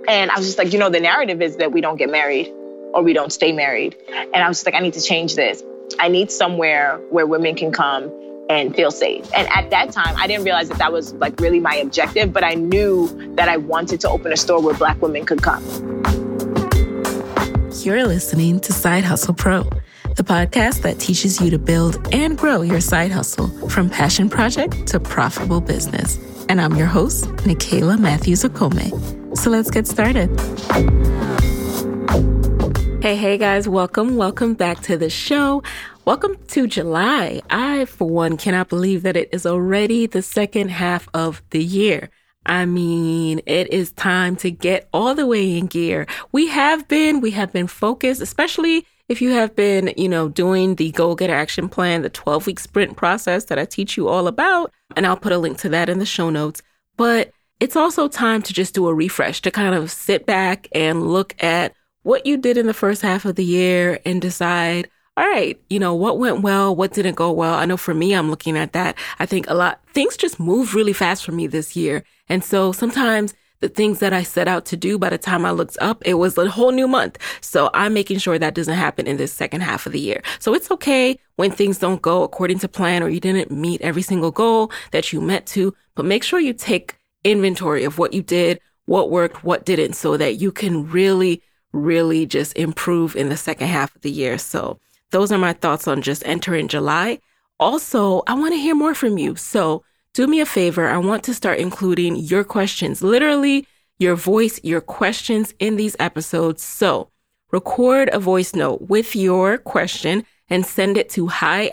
And I was just like, the narrative is that we don't get married or we don't stay married. And I was just like, I need to change this. I need somewhere where women can come and feel safe. And at that time, I didn't realize that was like really my objective, but I knew that I wanted to open a store where Black women could come. You're listening to Side Hustle Pro, the podcast that teaches you to build and grow your side hustle from passion project to profitable business. And I'm your host, Nicaila Matthews-Okome. So let's get started. Hey guys, welcome back to the show. Welcome to July. I, for one, cannot believe that it is already the second half of the year. I mean, it is time to get all the way in gear. We have been focused, especially if you have been, doing the Goal Getter Action Plan, the 12-week sprint process that I teach you all about. And I'll put a link to that in the show notes. But it's also time to just do a refresh, to kind of sit back and look at what you did in the first half of the year and decide, all right, what went well, what didn't go well. I know for me, I'm looking at that. I think things just moved really fast for me this year. And so sometimes the things that I set out to do, by the time I looked up, it was a whole new month. So I'm making sure that doesn't happen in this second half of the year. So it's okay when things don't go according to plan or you didn't meet every single goal that you meant to, but make sure you take inventory of what you did, what worked, what didn't, so that you can really just improve in the second half of the year. So those are my thoughts on just entering July. Also, I want to hear more from you. So do me a favor. I want to start including your questions, literally your voice, your questions in these episodes. So record a voice note with your question and send it to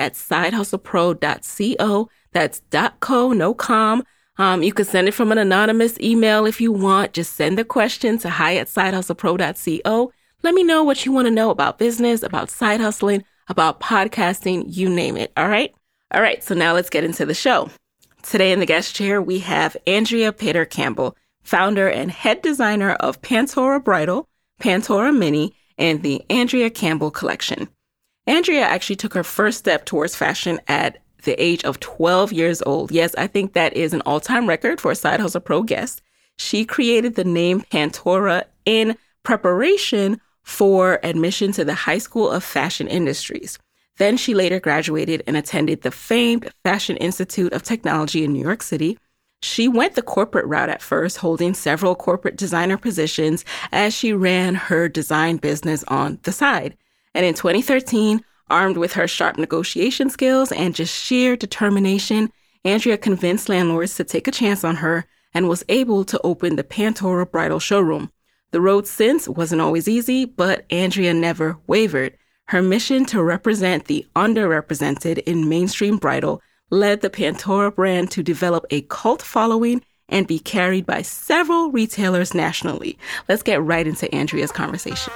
hi@sidehustlepro.co. That's .co, no com. You can send it from an anonymous email if you want. Just send the question to hi@sidehustlepro.co. Let me know what you want to know about business, about side hustling, about podcasting, you name it. All right. So now let's get into the show. Today in the guest chair, we have Andrea Pater Campbell, founder and head designer of Pantora Bridal, Pantora Mini, and the Andrea Campbell Collection. Andrea actually took her first step towards fashion at the age of 12 years old. Yes, I think that is an all-time record for a Side Hustle Pro guest. She created the name Pantora in preparation for admission to the High School of Fashion Industries. Then she later graduated and attended the famed Fashion Institute of Technology in New York City. She went the corporate route at first, holding several corporate designer positions as she ran her design business on the side. And in 2013, armed with her sharp negotiation skills and just sheer determination, Andrea convinced landlords to take a chance on her and was able to open the Pantora Bridal showroom. The road since wasn't always easy, but Andrea never wavered. Her mission to represent the underrepresented in mainstream bridal led the Pantora brand to develop a cult following and be carried by several retailers nationally. Let's get right into Andrea's conversation.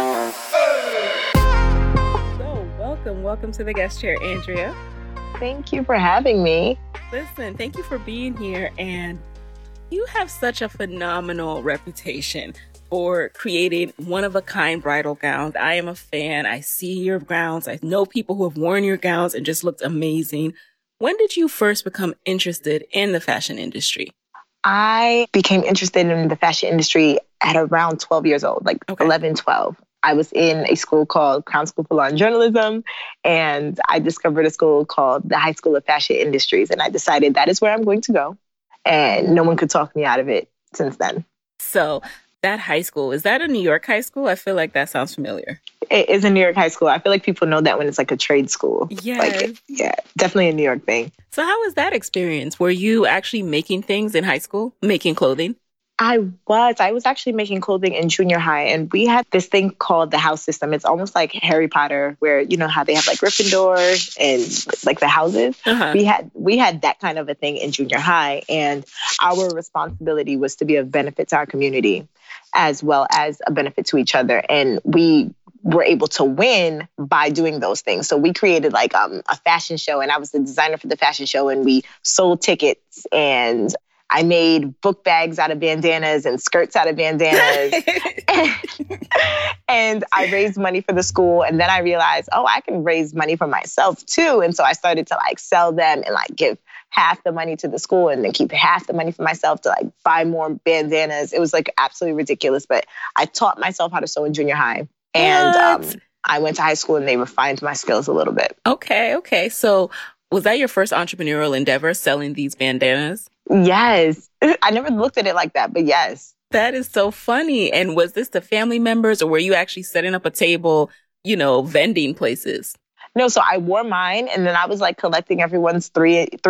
Welcome to the guest chair, Andrea. Thank you for having me. Listen, thank you for being here. And you have such a phenomenal reputation for creating one-of-a-kind bridal gowns. I am a fan. I see your gowns. I know people who have worn your gowns and just looked amazing. When did you first become interested in the fashion industry? I became interested in the fashion industry at around 12 years old, 11, 12. I was in a school called Crown School for Law and Journalism, and I discovered a school called the High School of Fashion Industries, and I decided that is where I'm going to go, and no one could talk me out of it since then. So that high school, is that a New York high school? I feel like that sounds familiar. It is a New York high school. I feel like people know that when it's like a trade school. Yes. Yeah, definitely a New York thing. So how was that experience? Were you actually making things in high school, making clothing? I was actually making clothing in junior high, and we had this thing called the house system. It's almost like Harry Potter, where you know how they have like Gryffindor and like the houses. Uh-huh. We had that kind of a thing in junior high, and our responsibility was to be of benefit to our community as well as a benefit to each other. And we were able to win by doing those things. So we created like a fashion show, and I was the designer for the fashion show, and we sold tickets, and I made book bags out of bandanas and skirts out of bandanas. And I raised money for the school. And then I realized, I can raise money for myself too. And so I started to like sell them and like give half the money to the school and then keep half the money for myself to like buy more bandanas. It was like absolutely ridiculous. But I taught myself how to sew in junior high. And I went to high school and they refined my skills a little bit. Okay. So was that your first entrepreneurial endeavor, selling these bandanas? Yes. I never looked at it like that, but yes. That is so funny. And was this the family members or were you actually setting up a table, vending places? No, so I wore mine and then I was like collecting everyone's $3 to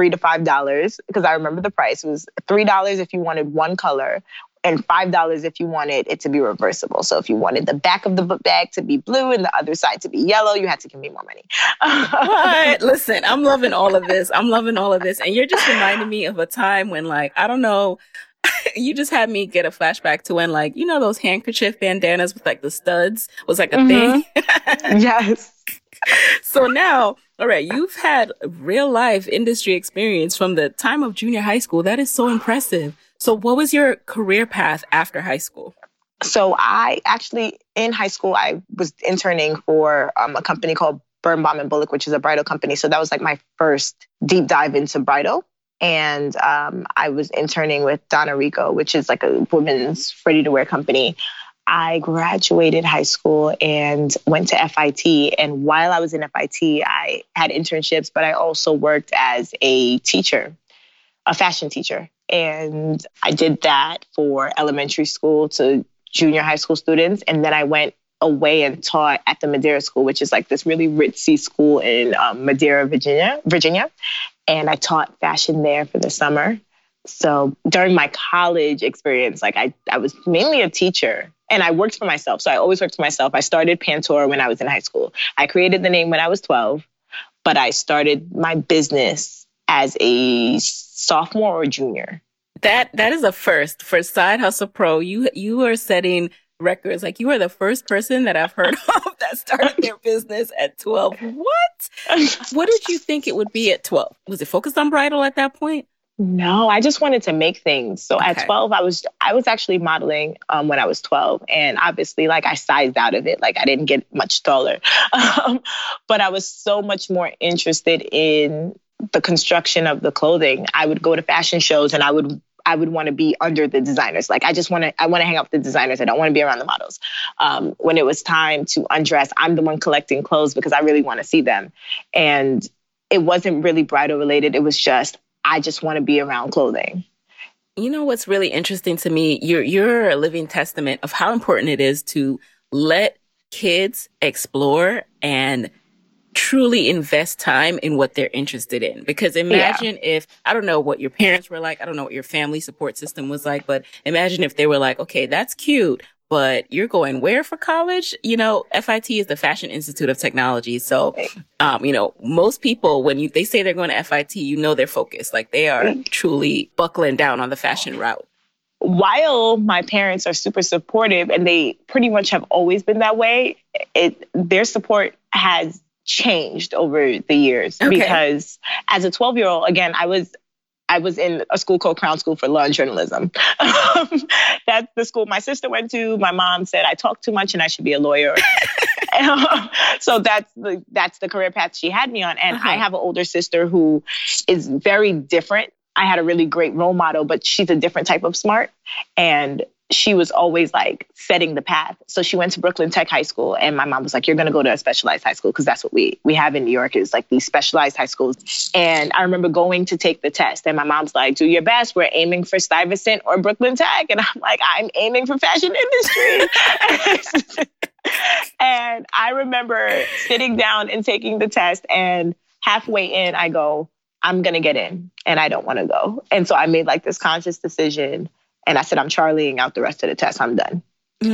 $5 because I remember the price. It was $3 if you wanted one color and $5 if you wanted it to be reversible. So if you wanted the back of the book bag to be blue and the other side to be yellow, you had to give me more money. What? Listen, I'm loving all of this. And you're just reminding me of a time when like, I don't know, you just had me get a flashback to when like, those handkerchief bandanas with like the studs was like a thing. Yes. So now, all right, you've had real life industry experience from the time of junior high school. That is so impressive. So what was your career path after high school? So I actually, in high school, I was interning for a company called Birnbaum and Bullock, which is a bridal company. So that was like my first deep dive into bridal. And I was interning with Donna Rico, which is like a women's ready-to-wear company. I graduated high school and went to FIT. And while I was in FIT, I had internships, but I also worked as a teacher, a fashion teacher. And I did that for elementary school to junior high school students. And then I went away and taught at the Madeira School, which is like this really ritzy school in Madeira, Virginia. And I taught fashion there for the summer. So during my college experience, like I was mainly a teacher and I worked for myself. So I always worked for myself. I started Pantora when I was in high school. I created the name when I was 12, but I started my business as a sophomore or junior. That is a first for Side Hustle Pro. You are setting records. Like you are the first person that I've heard of that started their business at 12. What did you think it would be at 12? Was it focused on bridal at that point? No, I just wanted to make things. So at 12, I was actually modeling when I was 12. And obviously, like I sized out of it. Like I didn't get much taller. But I was so much more interested in the construction of the clothing. I would go to fashion shows and I would want to be under the designers. Like I want to hang out with the designers. I don't want to be around the models. When it was time to undress, I'm the one collecting clothes because I really want to see them. And it wasn't really bridal related. It was just, I just want to be around clothing. You know what's really interesting to me? You're a living testament of how important it is to let kids explore and truly invest time in what they're interested in. Because imagine if, I don't know what your parents were like, I don't know what your family support system was like, but imagine if they were like, okay, that's cute, but you're going where for college? FIT is the Fashion Institute of Technology. So, most people, when they say they're going to FIT, they're focused. Like they are truly buckling down on the fashion route. While my parents are super supportive and they pretty much have always been that way, their support has changed over the years because as a 12-year-old, again, I was in a school called Crown School for Law and Journalism. That's the school my sister went to. My mom said I talk too much and I should be a lawyer. So that's the career path she had me on. And I have an older sister who is very different. I had a really great role model, but she's a different type of smart. And she was always like setting the path. So she went to Brooklyn Tech High School and my mom was like, you're going to go to a specialized high school because that's what we have in New York is like these specialized high schools. And I remember going to take the test and my mom's like, do your best. We're aiming for Stuyvesant or Brooklyn Tech. And I'm like, I'm aiming for fashion industry. And I remember sitting down and taking the test and halfway in, I go, I'm going to get in and I don't want to go. And so I made like this conscious decision. And I said, I'm Charlieing out the rest of the test. I'm done.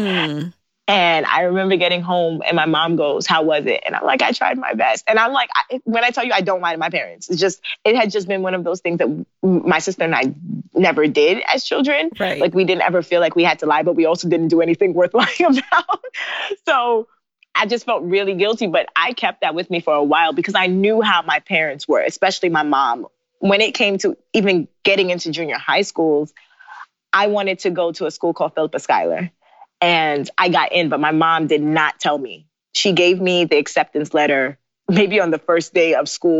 And I remember getting home and my mom goes, how was it? And I'm like, I tried my best. And I'm like, when I tell you, I don't lie to my parents. It had just been one of those things that my sister and I never did as children. Right. Like we didn't ever feel like we had to lie, but we also didn't do anything worth lying about. So I just felt really guilty, but I kept that with me for a while because I knew how my parents were, especially my mom. When it came to even getting into junior high schools, I wanted to go to a school called Philippa Schuyler. And I got in, but my mom did not tell me. She gave me the acceptance letter maybe on the first day of school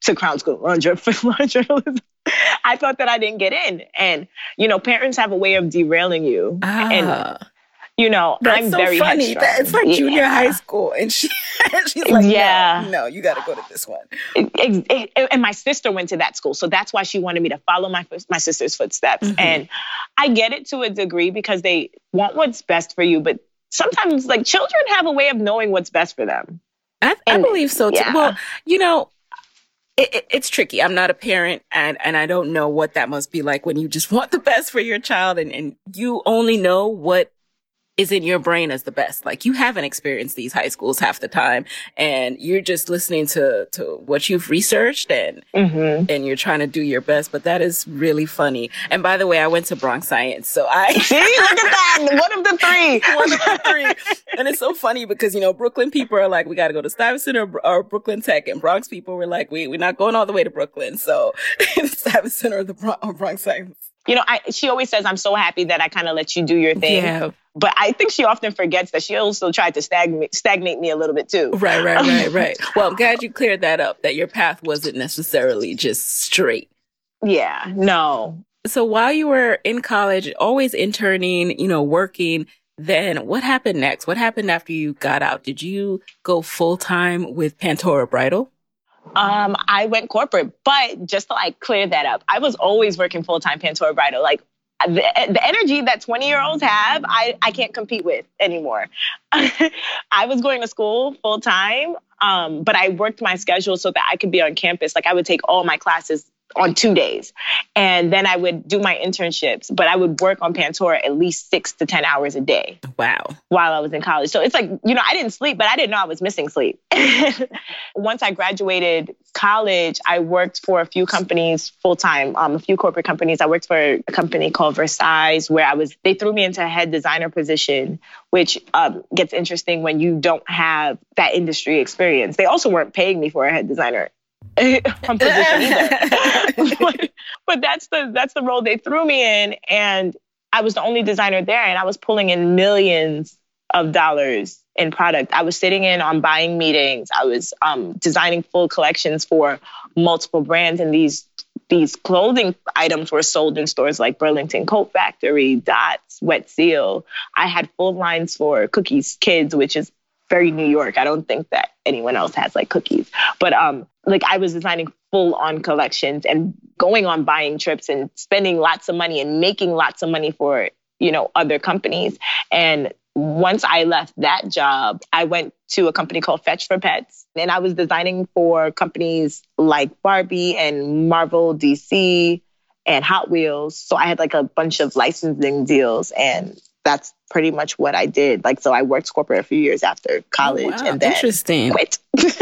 to Crown School, law journalism. I thought that I didn't get in. And, parents have a way of derailing you. And, that's I'm so very funny. headstrong. It's like junior high school. And she's like, no, you got to go to this one. And my sister went to that school. So that's why she wanted me to follow my sister's footsteps. Mm-hmm. And I get it to a degree because they want what's best for you. But sometimes like children have a way of knowing what's best for them. I believe so too. Yeah. Well, it's tricky. I'm not a parent and I don't know what that must be like when you just want the best for your child and you only know what is in your brain as the best. Like you haven't experienced these high schools half the time and you're just listening to what you've researched and you're trying to do your best. But that is really funny. And by the way, I went to Bronx Science. So see, look at that. One of the three. And it's so funny because, Brooklyn people are like, we got to go to Stuyvesant or Brooklyn Tech. And Bronx people were like, we're not going all the way to Brooklyn. So Stuyvesant or Bronx Science. She always says, I'm so happy that I kind of let you do your thing. Yeah. But I think she often forgets that she also tried to stagnate me a little bit too. Right. Well, I'm glad you cleared that up, that your path wasn't necessarily just straight. Yeah, no. So while you were in college, always interning, working, then what happened next? What happened after you got out? Did you go full-time with Pantora Bridal? I went corporate, but just to clear that up, I was always working full-time Pantora Bridal. Like the energy that 20-year-olds have, I can't compete with anymore. I was going to school full-time, but I worked my schedule so that I could be on campus. Like I would take all my classes on 2 days. And then I would do my internships, but I would work on Pantora at least 6 to 10 hours a day. Wow. While I was in college. So it's like, I didn't sleep, but I didn't know I was missing sleep. Once I graduated college, I worked for a few companies full-time, a few corporate companies. I worked for a company called Versailles, where they threw me into a head designer position, which gets interesting when you don't have that industry experience. They also weren't paying me for a head designer from position either. but that's the role they threw me in. And I was the only designer there, and I was pulling in millions of dollars in product. I was sitting in on buying meetings. I was designing full collections for multiple brands, and these clothing items were sold in stores like Burlington Coat Factory, Dots, Wet Seal. I had full lines for Cookies Kids, which is very New York. I don't think that anyone else has Cookies. But I was designing full on collections and going on buying trips and spending lots of money and making lots of money for, other companies. And once I left that job, I went to a company called Fetch for Pets. And I was designing for companies like Barbie and Marvel, DC, and Hot Wheels. So I had a bunch of licensing deals, and that's pretty much what I did. So I worked corporate a few years after college and then quit.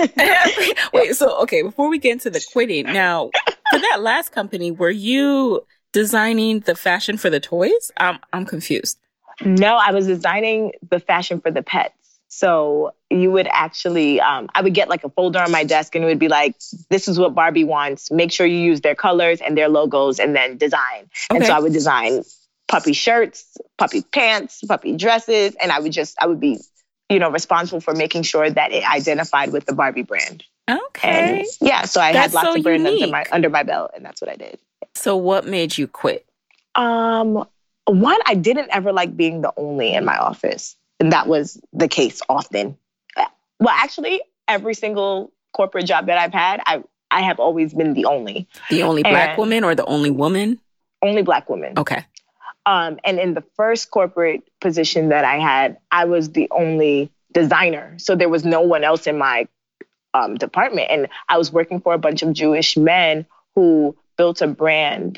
Wait, so, okay, before we get into the quitting, now, for that last company, were you designing the fashion for the toys? I'm confused. No, I was designing the fashion for the pets. So you would actually, I would get a folder on my desk and it would be this is what Barbie wants. Make sure you use their colors and their logos and then design. Okay. And so I would design puppy shirts, puppy pants, puppy dresses. And I would be, responsible for making sure that it identified with the Barbie brand. Okay. And so I had lots of brands under my belt, and that's what I did. So what made you quit? One, I didn't ever like being the only in my office. And that was the case often. Well, actually, every single corporate job that I've had, I have always been the only. The only Black woman or the only woman? Only Black woman. Okay. And in the first corporate position that I had, I was the only designer. So there was no one else in my department. And I was working for a bunch of Jewish men who built a brand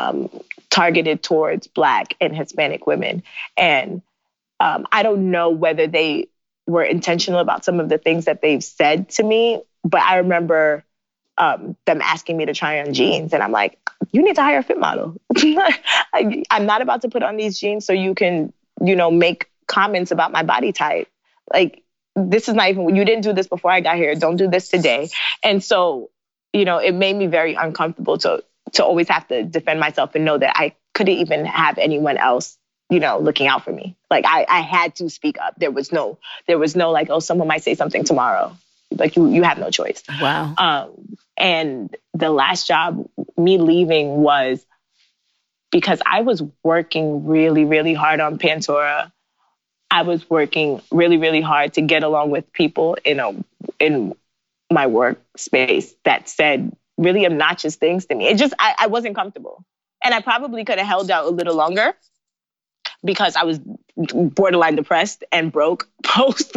targeted towards Black and Hispanic women. And I don't know whether they were intentional about some of the things that they've said to me, but I remember them asking me to try on jeans. And I'm like, you need to hire a fit model. I'm not about to put on these jeans so you can, make comments about my body type. This is not even, you didn't do this before I got here. Don't do this today. And so, it made me very uncomfortable to always have to defend myself and know that I couldn't even have anyone else, looking out for me. I had to speak up. There was no oh, someone might say something tomorrow. You have no choice. Wow. And the last job, me leaving, was because I was working really, really hard on Pantora. I was working really, really hard to get along with people in my workspace that said really obnoxious things to me. It just, I wasn't comfortable. And I probably could have held out a little longer because I was borderline depressed and broke post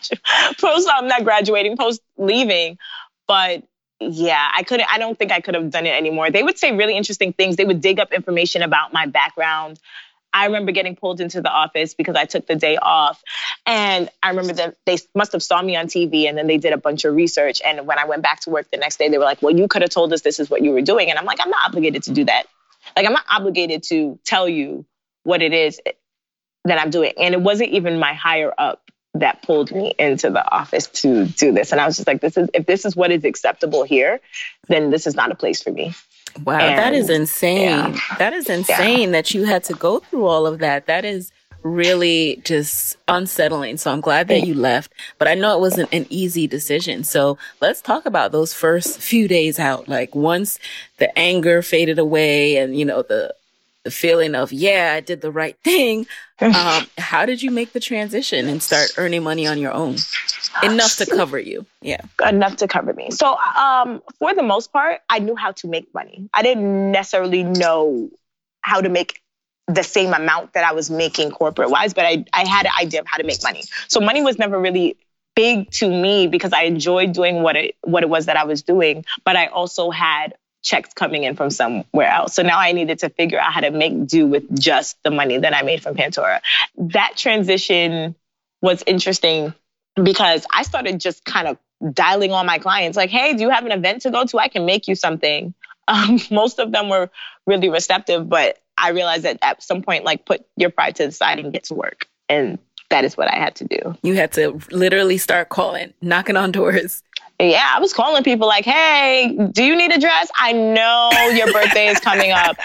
not graduating, post leaving. But yeah, I don't think I could have done it anymore. They would say really interesting things. They would dig up information about my background. I remember getting pulled into the office because I took the day off. And I remember that they must have saw me on TV, and then they did a bunch of research. And when I went back to work the next day, they were like, well, you could have told us this is what you were doing. And I'm like, I'm not obligated to do that. Like, I'm not obligated to tell you what it is that I'm doing. And it wasn't even my higher up that pulled me into the office to do this. And I was just like, if this is what is acceptable here, then this is not a place for me. Wow, that is insane. Yeah. That is insane that you had to go through all of that. That is really just unsettling. So I'm glad that you left, but I know it wasn't an easy decision. So let's talk about those first few days out. Like, once the anger faded away and, you know, the feeling of, yeah, I did the right thing. How did you make the transition and start earning money on your own? Enough to cover you. Yeah. Enough to cover me. So for the most part, I knew how to make money. I didn't necessarily know how to make the same amount that I was making corporate wise, but I had an idea of how to make money. So money was never really big to me because I enjoyed doing what it was that I was doing, but I also had checks coming in from somewhere else. So now I needed to figure out how to make do with just the money that I made from Pantora. That transition was interesting because I started just kind of dialing on my clients like, hey, do you have an event to go to? I can make you something. Most of them were really receptive, but I realized that at some point, like, put your pride to the side and get to work. And that is what I had to do. You had to literally start calling, knocking on doors. Yeah, I was calling people like, hey, do you need a dress? I know your birthday is coming up.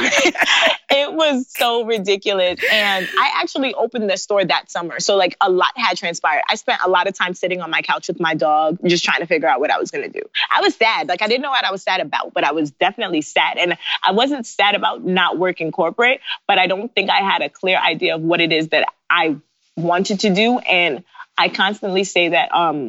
It was so ridiculous. And I actually opened the store that summer. So like a lot had transpired. I spent a lot of time sitting on my couch with my dog, just trying to figure out what I was going to do. I was sad. Like, I didn't know what I was sad about, but I was definitely sad. And I wasn't sad about not working corporate, but I don't think I had a clear idea of what it is that I wanted to do. And I constantly say that,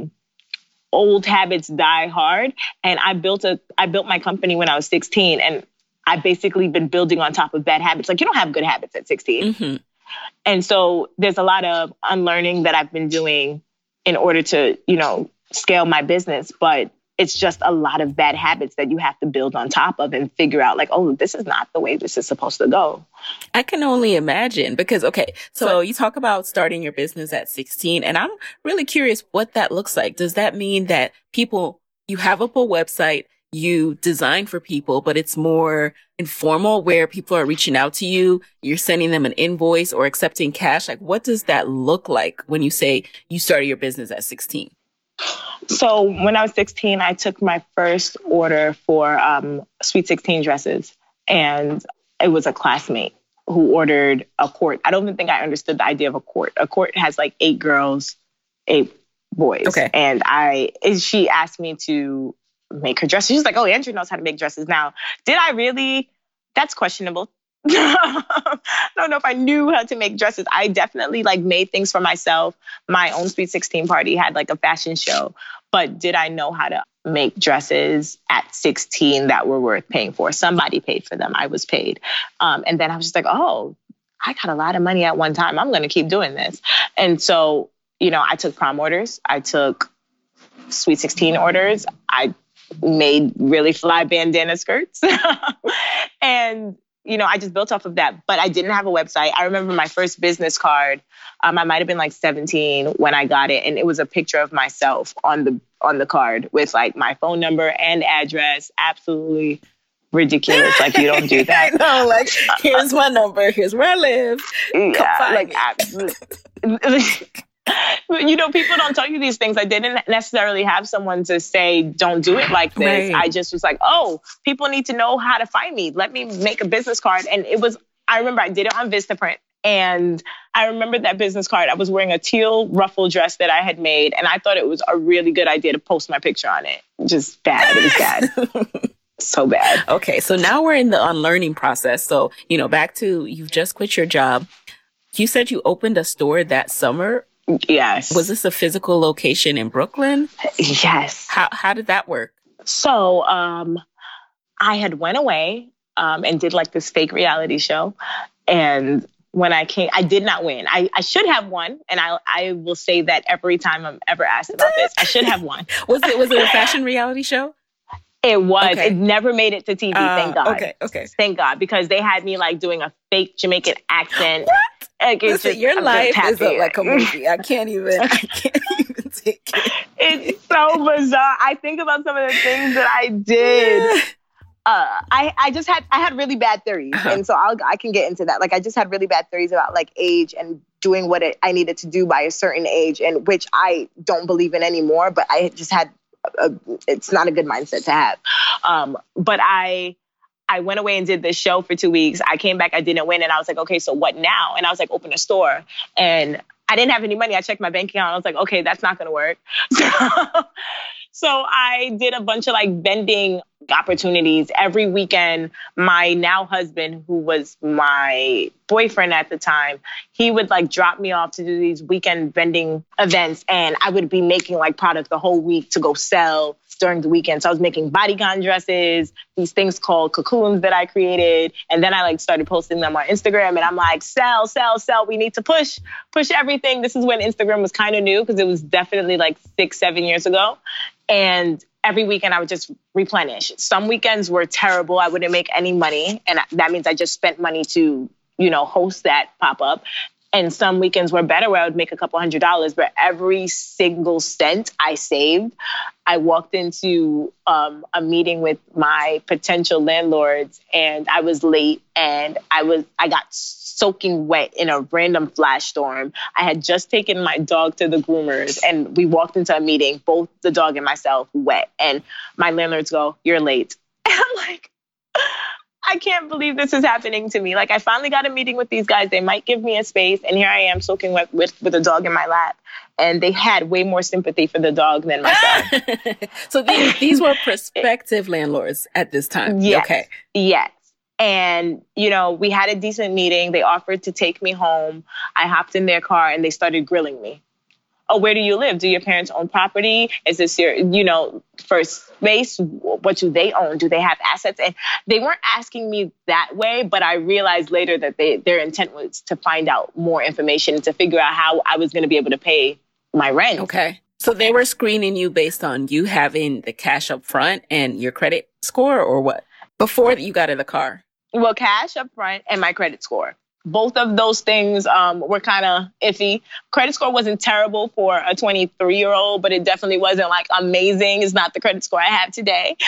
old habits die hard. And I built my company when I was 16, and I've basically been building on top of bad habits. Like, you don't have good habits at 16. Mm-hmm. And so there's a lot of unlearning that I've been doing in order to, scale my business. But it's just a lot of bad habits that you have to build on top of and figure out like, oh, this is not the way this is supposed to go. I can only imagine because, okay, so you talk about starting your business at 16, and I'm really curious what that looks like. Does that mean that you have up a website, you design for people, but it's more informal where people are reaching out to you, you're sending them an invoice or accepting cash? Like, what does that look like when you say you started your business at 16? So when I was 16, I took my first order for Sweet 16 dresses, and it was a classmate who ordered a quart. I don't even think I understood the idea of a quart. A quart has like 8 girls, 8 boys. Okay. And she asked me to make her dresses. She's like, oh, Andrew knows how to make dresses now. Did I really? That's questionable. I don't know if I knew how to make dresses. I definitely made things for myself. My own Sweet 16 party had like a fashion show, but did I know how to make dresses at 16 that were worth paying for? Somebody paid for them. I was paid. And then I was just like, oh, I got a lot of money at one time. I'm going to keep doing this. And so, I took prom orders. I took Sweet 16 orders. I made really fly bandana skirts. And I just built off of that, but I didn't have a website. I remember my first business card. I might have been like 17 when I got it. And it was a picture of myself on the card with like my phone number and address. Absolutely ridiculous. Like, you don't do that. I know, like, here's my number. Here's where I live. Yeah, like, absolutely. People don't tell you these things. I didn't necessarily have someone to say, don't do it like this. Right. I just was like, oh, people need to know how to find me. Let me make a business card. And I remember I did it on Vistaprint, and I remember that business card. I was wearing a teal ruffle dress that I had made, and I thought it was a really good idea to post my picture on it. Just bad. It was bad. So bad. Okay, so now we're in the unlearning process. So, back to you've just quit your job. You said you opened a store that summer. Yes. Was this a physical location in Brooklyn? Yes. How did that work? So I had went away and did like this fake reality show. And when I came, I did not win. I should have won. And I will say that every time I'm ever asked about this, I should have won. Was it a fashion reality show? It was. Okay. It never made it to TV, thank God. Okay. Thank God, because they had me like doing a fake Jamaican accent. What? Like, listen, your life is like a movie. I can't even take it. It's so bizarre. I think about some of the things that I did. I had really bad theories. And so I can get into that. Like, I just had really bad theories about like age and doing what I needed to do by a certain age, and which I don't believe in anymore, but I just had it's not a good mindset to have. But I went away and did this show for 2 weeks. I came back, I didn't win. And I was like, okay, so what now? And I was like, open a store. And I didn't have any money. I checked my bank account. I was like, okay, that's not going to work. So I did a bunch of like vending opportunities. Every weekend, my now husband, who was my boyfriend at the time, he would like drop me off to do these weekend vending events. And I would be making like product the whole week to go sell during the weekend. So I was making bodycon dresses, these things called cocoons that I created. And then I like started posting them on Instagram, and I'm like, sell. We need to push everything. This is when Instagram was kind of new, because it was definitely like 6-7 years ago. And every weekend I would just replenish. Some weekends were terrible. I wouldn't make any money. And that means I just spent money to, host that pop-up. And some weekends were better, where I would make a couple $100s, but every single cent I saved. I walked into a meeting with my potential landlords, and I was late, and I got soaking wet in a random flash storm. I had just taken my dog to the groomers, and we walked into a meeting, both the dog and myself wet. And my landlords go, "You're late." And I'm like, I can't believe this is happening to me. Like, I finally got a meeting with these guys. They might give me a space. And here I am soaking wet with a dog in my lap. And they had way more sympathy for the dog than myself. So these were prospective landlords at this time. Yes. Okay. Yes. And, we had a decent meeting. They offered to take me home. I hopped in their car and they started grilling me. Oh, where do you live? Do your parents own property? Is this your, first space? What do they own? Do they have assets? And they weren't asking me that way, but I realized later that their intent was to find out more information and to figure out how I was going to be able to pay my rent. Okay. So they were screening you based on you having the cash up front and your credit score, or what? Before you got in the car? Well, cash up front and my credit score. Both of those things were kind of iffy. Credit score wasn't terrible for a 23-year-old, but it definitely wasn't like amazing. It's not the credit score I have today.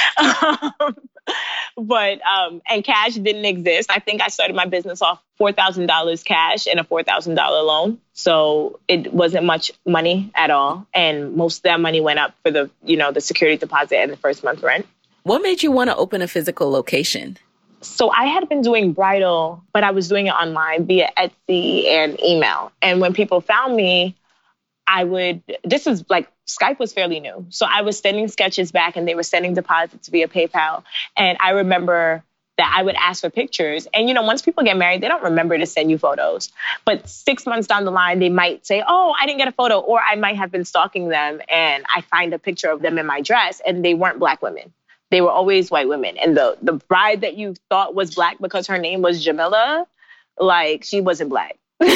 And cash didn't exist. I think I started my business off $4,000 cash and a $4,000 loan. So it wasn't much money at all. And most of that money went up for the security deposit and the first month rent. What made you want to open a physical location? So I had been doing bridal, but I was doing it online via Etsy and email. And when people found me, this was like, Skype was fairly new. So I was sending sketches back and they were sending deposits via PayPal. And I remember that I would ask for pictures. And, once people get married, they don't remember to send you photos. But 6 months down the line, they might say, oh, I didn't get a photo. Or I might have been stalking them and I find a picture of them in my dress and they weren't Black women. They were always white women. And the bride that you thought was Black because her name was Jamila, like, she wasn't Black. And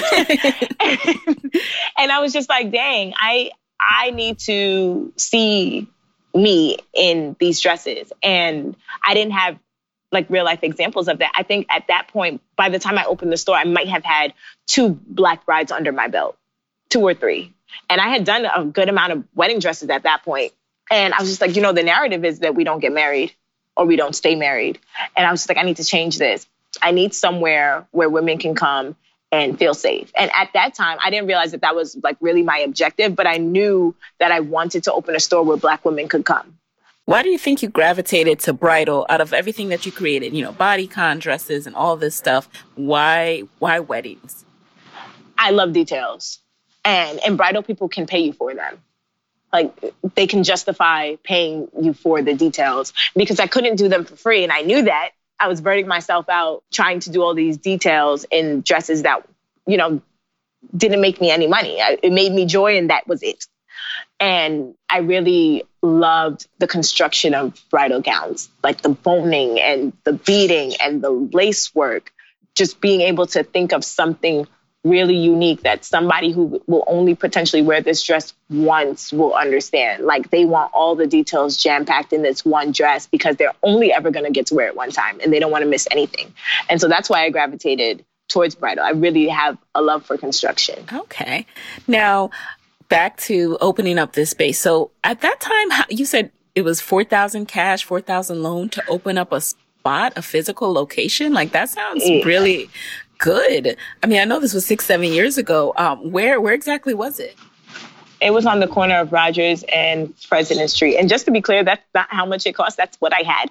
I was just like, dang, I need to see me in these dresses. And I didn't have like real life examples of that. I think at that point, by the time I opened the store, I might have had 2 Black brides under my belt, 2 or 3. And I had done a good amount of wedding dresses at that point. And I was just like, the narrative is that we don't get married or we don't stay married. And I was just like, I need to change this. I need somewhere where women can come and feel safe. And at that time, I didn't realize that was like really my objective, but I knew that I wanted to open a store where Black women could come. Why do you think you gravitated to bridal out of everything that you created? Bodycon dresses and all this stuff. Why weddings? I love details. And in bridal, people can pay you for them. Like, they can justify paying you for the details because I couldn't do them for free. And I knew that. I was burning myself out trying to do all these details in dresses that, you know, didn't make me any money. It made me joy, and that was it. And I really loved the construction of bridal gowns, like the boning and the beading and the lace work, just being able to think of something really unique that somebody who will only potentially wear this dress once will understand. Like, they want all the details jam-packed in this one dress because they're only ever going to get to wear it one time and they don't want to miss anything. And so that's why I gravitated towards bridal. I really have a love for construction. Okay. Now, back to opening up this space. So at that time, you said it was $4,000 cash, $4,000 loan to open up a spot, a physical location. Like, that sounds really good. I mean, I know this was 6-7 years ago. Where exactly was it? It was on the corner of Rogers and President Street. And just to be clear, that's not how much it cost. That's what I had.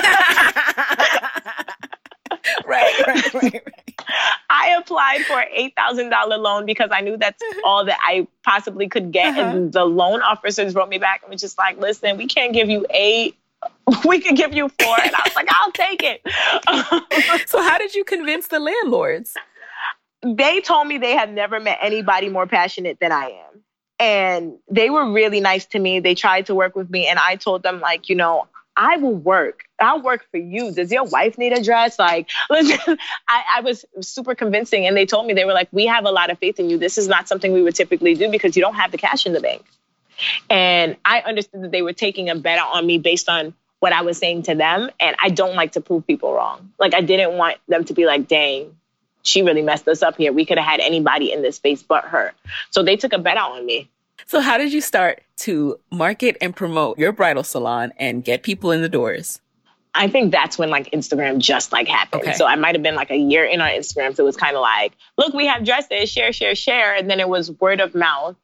Right. I applied for an $8,000 loan because I knew that's all that I possibly could get. And the loan officers wrote me back and was just like, listen, we can't give you 8. We could give you 4. And I was like, I'll take it. So how did you convince the landlords? They told me they have never met anybody more passionate than I am. And they were really nice to me. They tried to work with me. And I told them, like, you know, I will work. I'll work for you. Does your wife need a dress? Like, listen, I was super convincing. And they told me, they were like, we have a lot of faith in you. This is not something we would typically do because you don't have the cash in the bank. And I understood that they were taking a bet on me based on what I was saying to them. And I don't like to prove people wrong. Like, I didn't want them to be like, dang, she really messed us up here. We could have had anybody in this space but her. So they took a bet out on me. So how did you start to market and promote your bridal salon and get people in the doors? I think that's when like Instagram just like happened. Okay. So I might have been like a year in on Instagram. So it was kind of like, look, we have dresses, share. And then it was word of mouth.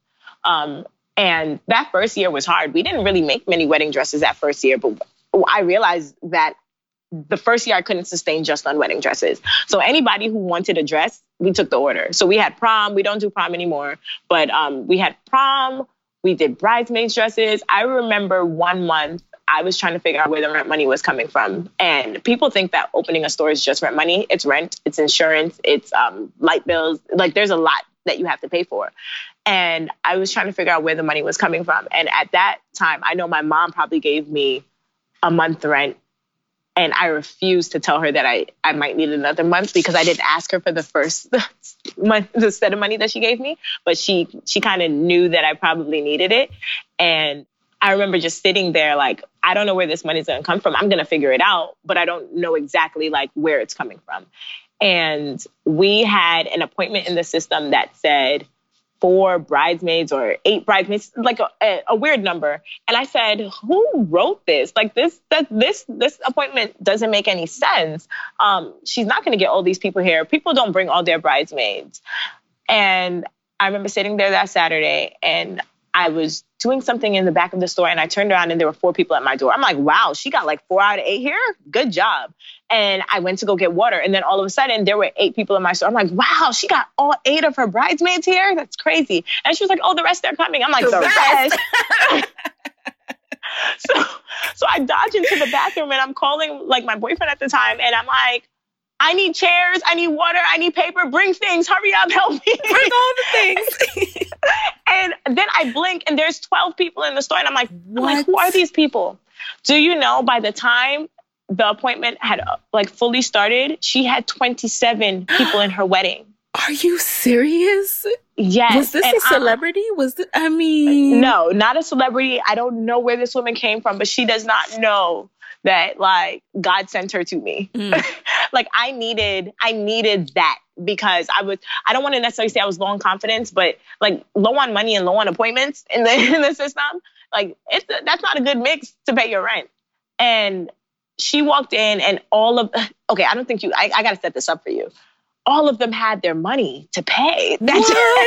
And that first year was hard. We didn't really make many wedding dresses that first year, but I realized that the first year I couldn't sustain just on wedding dresses. So anybody who wanted a dress, we took the order. So we had prom. We don't do prom anymore, but we had prom. We did bridesmaids dresses. I remember 1 month I was trying to figure out where the rent money was coming from. And people think that opening a store is just rent money. It's rent, it's insurance, it's light bills. Like, there's a lot that you have to pay for. And I was trying to figure out where the money was coming from. And at that time, I know my mom probably gave me a month rent. And I refused to tell her that I might need another month because I didn't ask her for the first month, the set of money that she gave me. But she kind of knew that I probably needed it. And I remember just sitting there like, I don't know where this money's going to come from. I'm going to figure it out, but I don't know exactly like where it's coming from. And we had an appointment in the system that said 4 bridesmaids or 8 bridesmaids, like a weird number. And I said, who wrote this? Like this appointment doesn't make any sense. She's not going to get all these people here. People don't bring all their bridesmaids. And I remember sitting there that Saturday and I was doing something in the back of the store and I turned around and there were 4 people at my door. I'm like, wow, she got like 4 out of 8 here. Good job. And I went to go get water. And then all of a sudden there were 8 people in my store. I'm like, wow, she got all 8 of her bridesmaids here. That's crazy. And she was like, oh, the rest are coming. I'm like, the rest. So I dodge into the bathroom and I'm calling like my boyfriend at the time. And I'm like, I need chairs, I need water, I need paper, bring things, hurry up, help me. Bring all the things. And then I blink and there's 12 people in the store and I'm like, who are these people? Do you know by the time the appointment had like fully started, she had 27 people in her wedding. Are you serious? Yes. Was this a celebrity? No, not a celebrity. I don't know where this woman came from, but she does not know that like God sent her to me. Like I needed that because I don't want to necessarily say I was low on confidence, but like low on money and low on appointments in the system. Like that's not a good mix to pay your rent. And she walked in and I don't think I got to set this up for you. All of them had their money to pay. That's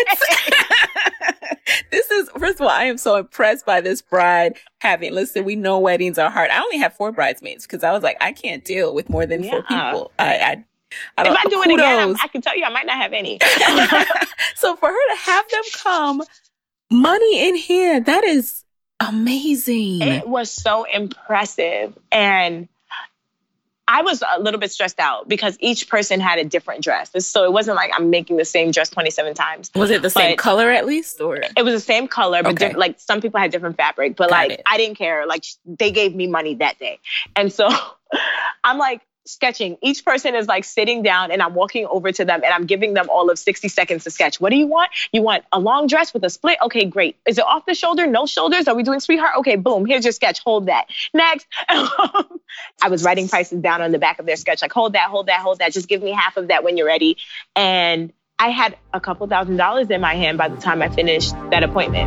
First of all, I am so impressed by this bride listen, we know weddings are hard. I only have 4 bridesmaids because I was like, I can't deal with more than 4 people. If I do it again, I can tell you I might not have any. So for her to have them come, money in hand, that is amazing. It was so impressive. And I was a little bit stressed out because each person had a different dress. So it wasn't like I'm making the same dress 27 times. Was it the same color at least? Or it was the same color, but like some people had different fabric. But I didn't care. Like they gave me money that day. And so I'm like sketching. Each person is like sitting down and I'm walking over to them and I'm giving them all of 60 seconds to sketch. What do you want? You want a long dress with a split? Okay, great. Is it off the shoulder? No shoulders? Are we doing sweetheart? Okay, boom. Here's your sketch. Hold that. Next. I was writing prices down on the back of their sketch. Like, hold that, hold that, hold that. Just give me half of that when you're ready. And I had a couple $1,000s in my hand by the time I finished that appointment.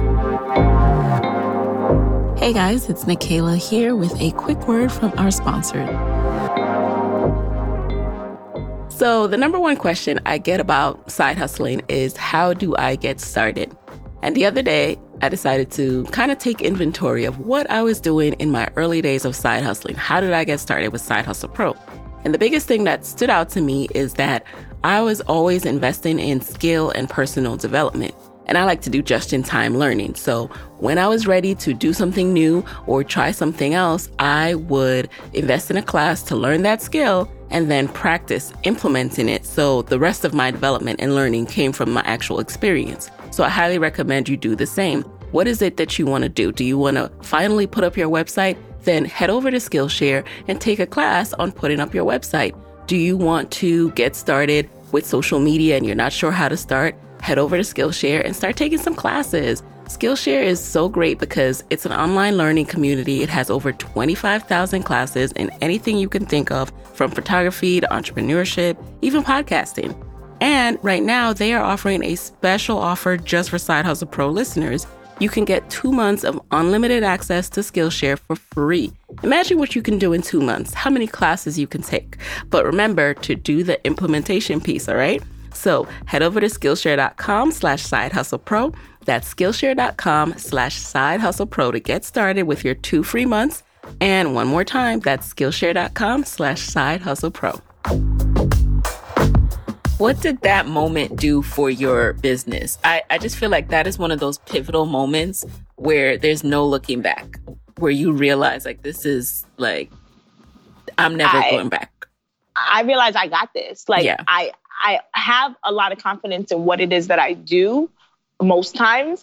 Hey guys, it's Nicaila here with a quick word from our sponsor. So the number one question I get about side hustling is, how do I get started? And the other day, I decided to kind of take inventory of what I was doing in my early days of side hustling. How did I get started with Side Hustle Pro? And the biggest thing that stood out to me is that I was always investing in skill and personal development. And I like to do just-in-time learning. So when I was ready to do something new or try something else, I would invest in a class to learn that skill and then practice implementing it. So the rest of my development and learning came from my actual experience. So I highly recommend you do the same. What is it that you want to do? Do you want to finally put up your website? Then head over to Skillshare and take a class on putting up your website. Do you want to get started with social media and you're not sure how to start? Head over to Skillshare and start taking some classes. Skillshare is so great because it's an online learning community. It has over 25,000 classes in anything you can think of, from photography to entrepreneurship, even podcasting. And right now, they are offering a special offer just for Side Hustle Pro listeners. You can get 2 months of unlimited access to Skillshare for free. Imagine what you can do in 2 months, how many classes you can take. But remember to do the implementation piece, all right? So head over to Skillshare.com/sidehustlepro. That's Skillshare.com/sidehustlepro to get started with your 2 free months. And one more time, that's Skillshare.com/sidehustlepro. What did that moment do for your business? I just feel like that is one of those pivotal moments where there's no looking back, where you realize like, this is like, I'm never going back. I realized I got this. Like, yeah. I have a lot of confidence in what it is that I do most times.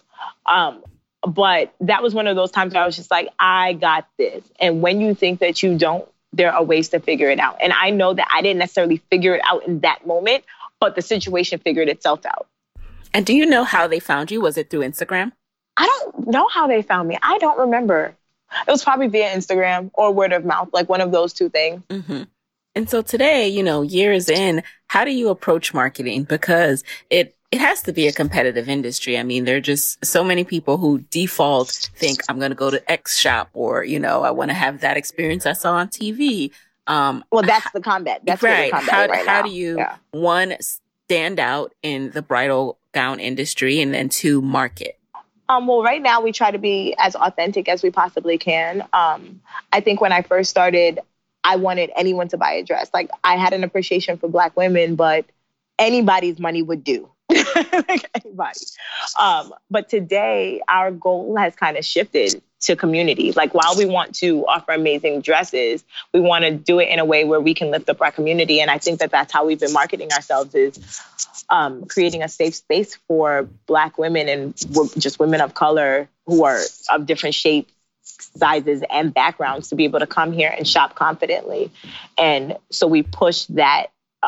But that was one of those times where I was just like, I got this. And when you think that you don't, there are ways to figure it out. And I know that I didn't necessarily figure it out in that moment, but the situation figured itself out. And do you know how they found you? Was it through Instagram? I don't know how they found me. I don't remember. It was probably via Instagram or word of mouth, like one of those two things. Mm-hmm. And so today, years in, how do you approach marketing? Because it has to be a competitive industry. I mean, there are just so many people who default think I'm going to go to X shop or, I want to have that experience I saw on TV. Well, that's the combat. That's right. The combat How do you, one, stand out in the bridal gown industry, and then 2, market? Well, right now we try to be as authentic as we possibly can. I think when I first started, I wanted anyone to buy a dress. Like, I had an appreciation for Black women, but anybody's money would do. Like anybody. But today, our goal has kind of shifted to community. Like, while we want to offer amazing dresses, we want to do it in a way where we can lift up our community. And I think that that's how we've been marketing ourselves, is creating a safe space for Black women and just women of color who are of different shapes, sizes, and backgrounds to be able to come here and shop confidently. And so we push that,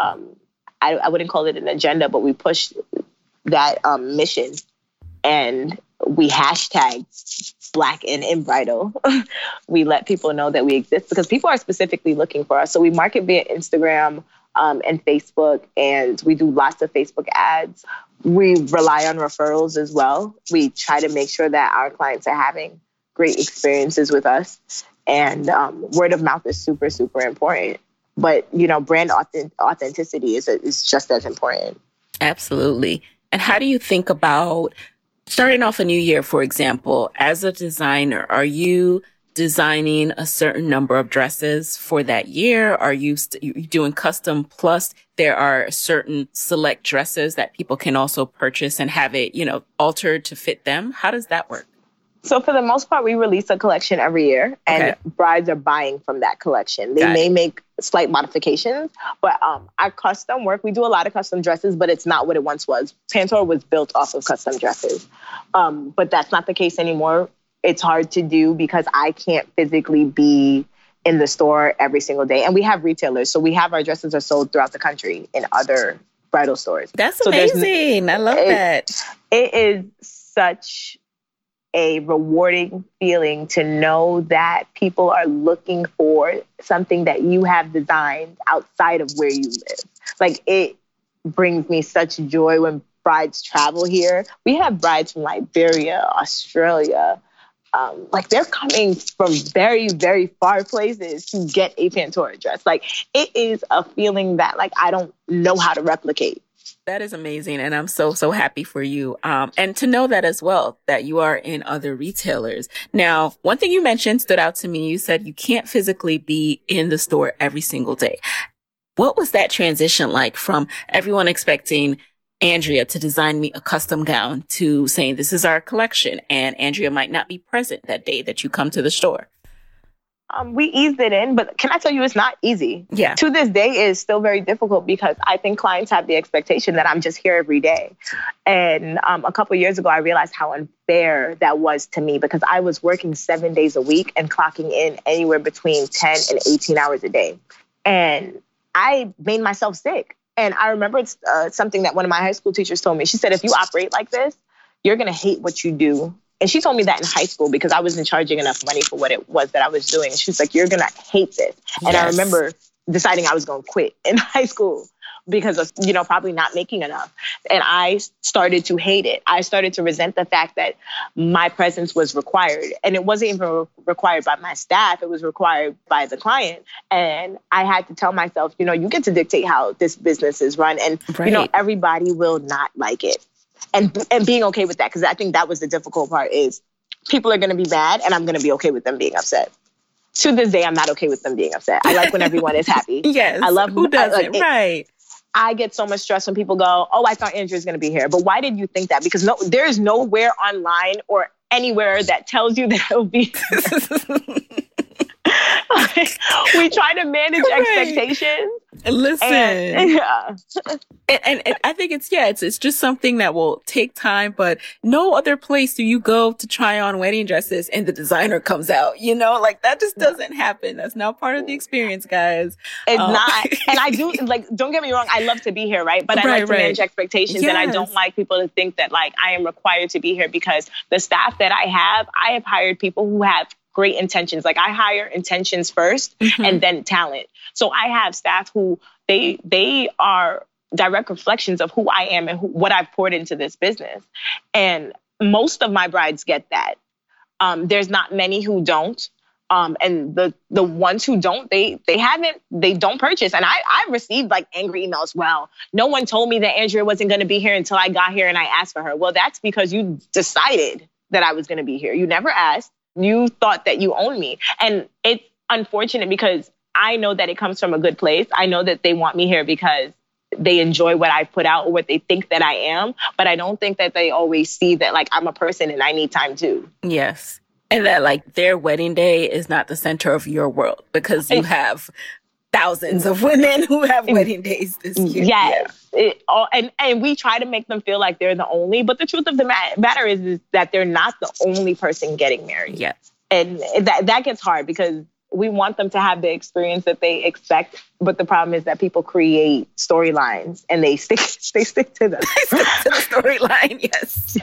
I wouldn't call it an agenda, but we push that mission, and we hashtag Black and in bridal. We let people know that we exist because people are specifically looking for us. So we market via Instagram and Facebook, and we do lots of Facebook ads. We rely on referrals as well. We try to make sure that our clients are having great experiences with us. And word of mouth is super, super important. But, brand authenticity is just as important. Absolutely. And how do you think about starting off a new year, for example, as a designer? Are you designing a certain number of dresses for that year? Are you doing custom plus there are certain select dresses that people can also purchase and have it, altered to fit them? How does that work? So for the most part, we release a collection every year and brides are buying from that collection. They may make slight modifications, but our custom work, we do a lot of custom dresses, but it's not what it once was. Pantora was built off of custom dresses. But that's not the case anymore. It's hard to do because I can't physically be in the store every single day. And we have retailers. So we have our dresses are sold throughout the country in other bridal stores. That's amazing. I love that. It is such a rewarding feeling to know that people are looking for something that you have designed outside of where you live. Like, it brings me such joy when brides travel here. We have brides from Liberia, Australia. They're coming from very, very far places to get a Pantora dress. Like, it is a feeling that I don't know how to replicate. That is amazing. And I'm so, so happy for you. And to know that as well, that you are in other retailers. Now, one thing you mentioned stood out to me. You said you can't physically be in the store every single day. What was that transition like from everyone expecting Andrea to design me a custom gown to saying this is our collection and Andrea might not be present that day that you come to the store? We eased it in, but can I tell you, it's not easy. Yeah. To this day, it is still very difficult because I think clients have the expectation that I'm just here every day. And a couple of years ago, I realized how unfair that was to me because I was working 7 days a week and clocking in anywhere between 10 and 18 hours a day. And I made myself sick. And I remember something that one of my high school teachers told me. She said, if you operate like this, you're going to hate what you do. And she told me that in high school because I wasn't charging enough money for what it was that I was doing. She was like, you're going to hate this. And yes. I remember deciding I was going to quit in high school because of, probably not making enough. And I started to hate it. I started to resent the fact that my presence was required. And it wasn't even required by my staff. It was required by the client. And I had to tell myself, you get to dictate how this business is run. And, everybody will not like it. And being okay with that, because I think that was the difficult part is people are going to be mad and I'm going to be okay with them being upset. To this day, I'm not okay with them being upset. I like when everyone is happy. Yes. I love who doesn't, right? I get so much stress when people go, oh, I thought Andrea's going to be here. But why did you think that? Because there is nowhere online or anywhere that tells you that it'll be we try to manage expectations. Listen. And I think it's just something that will take time, but no other place do you go to try on wedding dresses and the designer comes out, that just doesn't happen. That's not part of the experience, guys. It's not. And I do, don't get me wrong, I love to be here, right? But I like to manage expectations and I don't like people to think that I am required to be here because the staff that I have hired people who have great intentions. I hire intentions first and then talent. So I have staff who they are direct reflections of who I am and what I've poured into this business. And most of my brides get that. There's not many who don't. And the ones who don't, they don't purchase. And I received angry emails. Well, no one told me that Andrea wasn't going to be here until I got here and I asked for her. Well, that's because you decided that I was going to be here. You never asked. You thought that you owned me. And it's unfortunate because I know that it comes from a good place. I know that they want me here because they enjoy what I put out or what they think that I am. But I don't think that they always see that I'm a person and I need time too. Yes. And that their wedding day is not the center of your world because you have thousands of women who have wedding days this year. Yes. Yeah. And we try to make them feel like they're the only, but the truth of the matter is that they're not the only person getting married. Yes. And that gets hard because we want them to have the experience that they expect. But the problem is that people create storylines and they stick to them. They stick to the storyline, yes.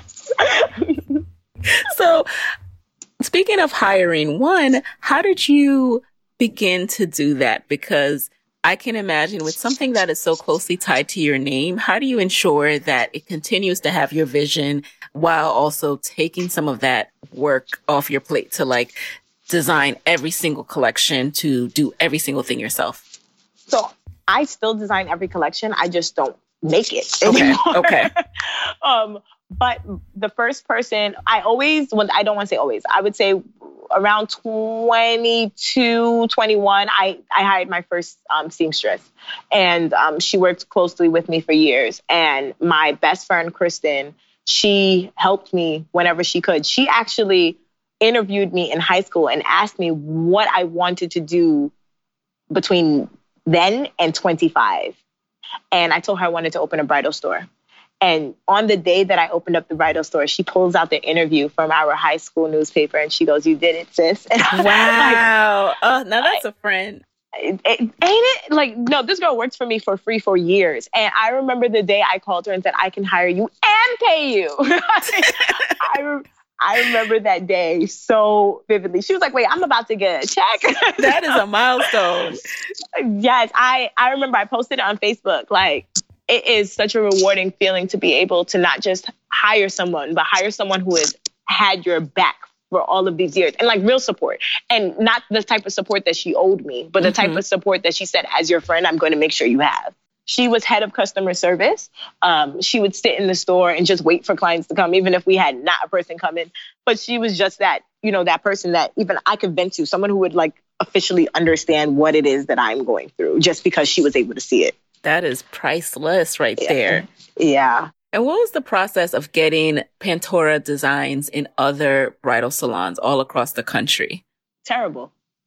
So speaking of hiring, how did you begin to do that? Because I can imagine with something that is so closely tied to your name, how do you ensure that it continues to have your vision while also taking some of that work off your plate to design every single collection, to do every single thing yourself? So I still design every collection. I just don't make it anymore. Okay. But the first person, I don't want to say always, I would say around 22, 21, I hired my first seamstress. And she worked closely with me for years. And my best friend, Kristen, she helped me whenever she could. She actually interviewed me in high school and asked me what I wanted to do between then and 25. And I told her I wanted to open a bridal store. And on the day that I opened up the bridal store, she pulls out the interview from our high school newspaper and she goes, "You did it, sis." And wow. Like, oh, now that's a friend. Ain't it? Like, no, this girl worked for me for free for years. And I remember the day I called her and said, "I can hire you and pay you." I remember that day so vividly. She was like, "Wait, I'm about to get a check." That is a milestone. Yes, I remember I posted it on Facebook. Like, it is such a rewarding feeling to be able to not just hire someone, but hire someone who has had your back for all of these years and like real support, and not the type of support that she owed me, but the type of support that she said, as your friend, I'm going to make sure you have. She was head of customer service. She would sit in the store and just wait for clients to come, even if we had not a person come in. But she was just that, that person that even I could vent to, someone who would like officially understand what it is that I'm going through just because she was able to see it. That is priceless right there. Yeah. And what was the process of getting Pantora designs in other bridal salons all across the country? Terrible.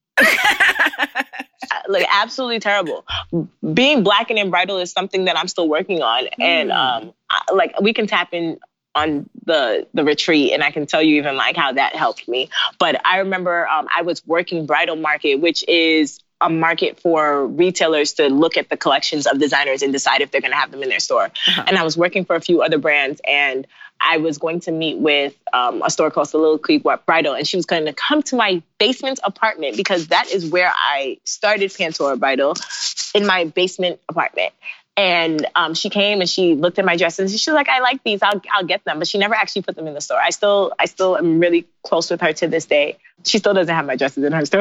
Like, absolutely terrible. Being Black and in bridal is something that I'm still working on. And we can tap in on the retreat and I can tell you even like how that helped me. But I remember I was working Bridal Market, which is a market for retailers to look at the collections of designers and decide if they're going to have them in their store. And I was working for a few other brands, and I was going to meet with a store called Soliloquy Bridal, and she was going to come to my basement apartment because that is where I started Pantora Bridal, in my basement apartment. And she came and she looked at my dresses and she was like, "I like these, I'll get them." But she never actually put them in the store. I still am really close with her to this day. She still doesn't have my dresses in her store.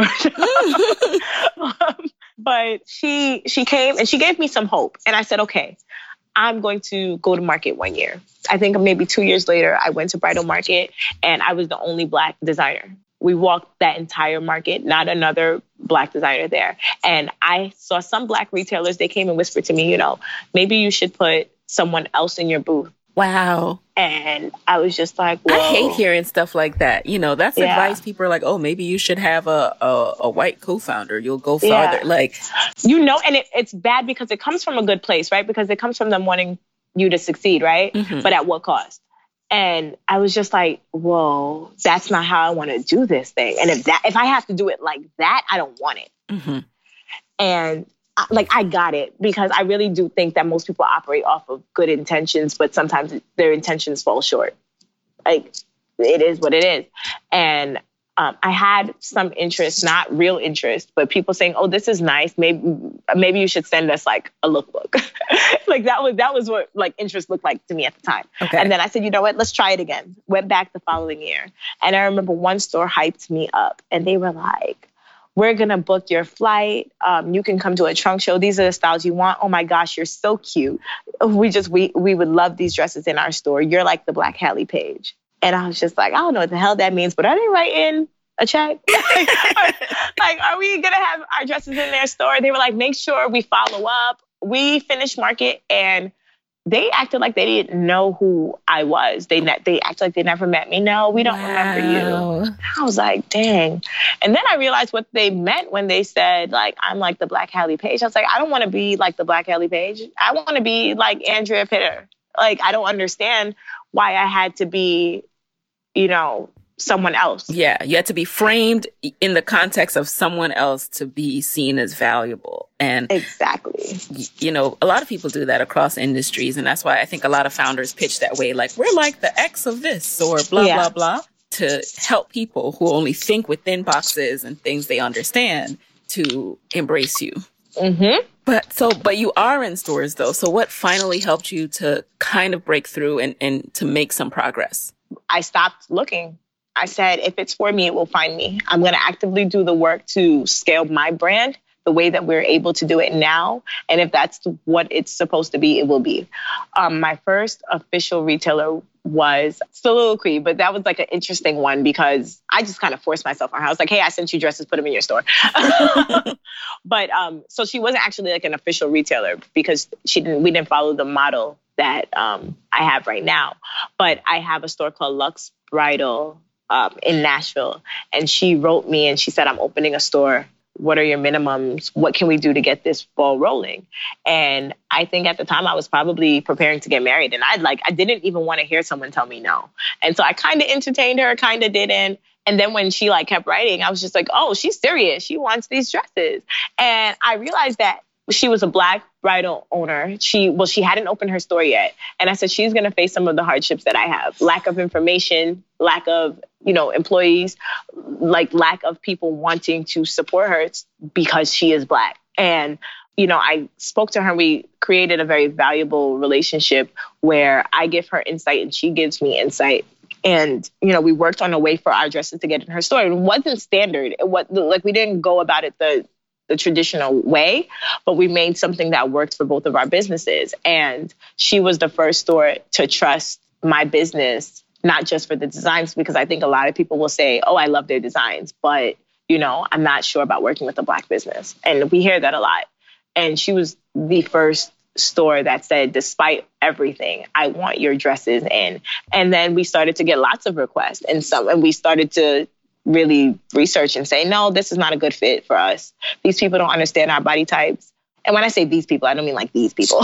But she came and she gave me some hope. And I said, okay, I'm going to go to market one year. I think maybe 2 years later, I went to Bridal Market and I was the only Black designer. We walked that entire market, not another Black designer there. And I saw some Black retailers, they came and whispered to me, maybe you should put someone else in your booth. Wow. And I was just like, whoa. I hate hearing stuff like that. That's advice. People are like, "Oh, maybe you should have a white co-founder. You'll go farther." Yeah. Like, and it's bad because it comes from a good place, right? Because it comes from them wanting you to succeed, right? But at what cost? And I was just like, whoa, that's not how I want to do this thing. And if I have to do it like that, I don't want it. And I got it, because I really do think that most people operate off of good intentions, but sometimes their intentions fall short. Like, it is what it is. And I had some interest, not real interest, but people saying, "Oh, this is nice. Maybe you should send us like a lookbook." Like that was what like interest looked like to me at the time. Okay. And then I said, "You know what? Let's try it again." Went back the following year. And I remember one store hyped me up and they were like, "We're going to book your flight. You can come to a trunk show. These are the styles you want. Oh my gosh, you're so cute. We would love these dresses in our store. You're like the Black Halle Page." And I was just like, I don't know what the hell that means, but are they writing a check? Like, are we going to have our dresses in their store? They were like, "Make sure we follow up." We finished market and they acted like they didn't know who I was. They acted like they never met me. "No, we don't remember you." I was like, dang. And then I realized what they meant when they said, like, "I'm like the Black Halle Page." I was like, I don't want to be like the Black Halle Page. I want to be like Andrea Pitter. Like, I don't understand why I had to be, someone else. Yeah, you had to be framed in the context of someone else to be seen as valuable. And exactly. A lot of people do that across industries. And that's why I think a lot of founders pitch that way. Like, we're like the X of this or blah, blah, blah, to help people who only think within boxes and things they understand to embrace you. But you are in stores though. So what finally helped you to kind of break through and to make some progress? I stopped looking. I said, if it's for me, it will find me. I'm going to actively do the work to scale my brand the way that we're able to do it now. And if that's what it's supposed to be, it will be. My first official retailer was soliloquy, but that was like an interesting one because I just kind of forced myself on her. I was like, hey, I sent you dresses, put them in your store. But so she wasn't actually like an official retailer because we didn't follow the model that I have right now. But I have a store called Luxe Bridal in Nashville. And she wrote me and she said, I'm opening a store. What are your minimums? What can we do to get this ball rolling? And I think at the time I was probably preparing to get married. And I didn't even want to hear someone tell me no. And so I kind of entertained her, kind of didn't. And then when she like kept writing, I was just like, oh, she's serious. She wants these dresses. And I realized that she was a Black bridal owner. She hadn't opened her store yet. And I said, she's going to face some of the hardships that I have. Lack of information, lack of, employees, like lack of people wanting to support her because she is Black. And, I spoke to her. We created a very valuable relationship where I give her insight and she gives me insight. And, we worked on a way for our dresses to get in her store. It wasn't standard. We didn't go about it the traditional way, but we made something that worked for both of our businesses. And she was the first store to trust my business, not just for the designs, because I think a lot of people will say, oh, I love their designs, but, I'm not sure about working with a Black business. And we hear that a lot. And she was the first store that said, despite everything, I want your dresses in. And then we started to get lots of requests and we started to really research and say, no, this is not a good fit for us. These people don't understand our body types. And when I say these people, I don't mean like these people.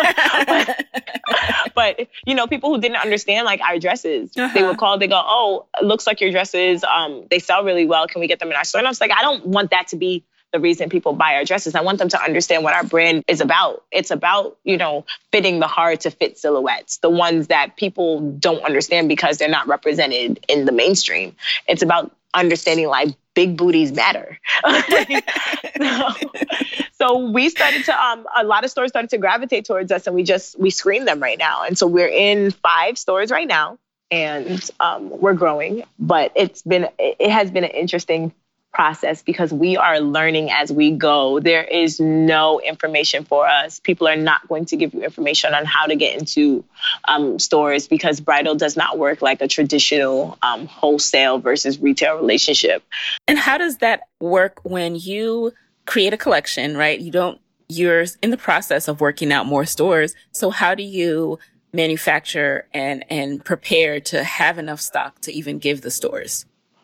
but people who didn't understand like our dresses, they would call, they go, oh, it looks like your dresses, they sell really well. Can we get them in our store? And I was like, I don't want that to be the reason people buy our dresses. I want them to understand what our brand is about. It's about, fitting the hard to fit silhouettes, the ones that people don't understand because they're not represented in the mainstream. It's about understanding like big booties matter. So we started to, a lot of stores started to gravitate towards us and we screen them right now. And so we're in 5 stores right now and we're growing, but it has been an interesting process because we are learning as we go. There is no information for us. People are not going to give you information on how to get into stores because bridal does not work like a traditional wholesale versus retail relationship. And how does that work when you create a collection, right? You're in the process of working out more stores. So how do you manufacture and prepare to have enough stock to even give the stores?